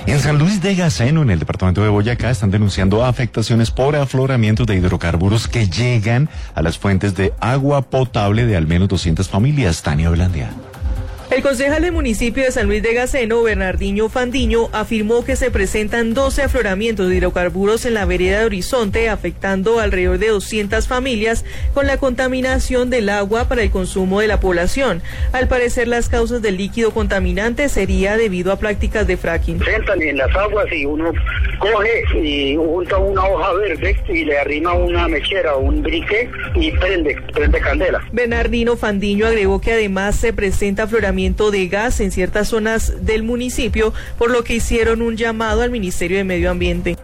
En San Luis de Gaceno, en el departamento de Boyacá, están denunciando afectaciones por afloramientos de hidrocarburos que llegan a las fuentes de agua potable de al menos 200 familias. Tania Blandia. El concejal del municipio de San Luis de Gaceno, Bernardino Fandiño, afirmó que se presentan 12 afloramientos de hidrocarburos en la vereda de Horizonte, afectando alrededor de 200 familias con la contaminación del agua para el consumo de la población. Al parecer, las causas del líquido contaminante sería debido a prácticas de fracking. Sentan en las aguas y uno coge y junta una hoja verde y le arrima una mechera o un briquet y prende candela. Bernardino Fandiño agregó que además se presenta afloramiento de gas en ciertas zonas del municipio, por lo que hicieron un llamado al Ministerio de Medio Ambiente.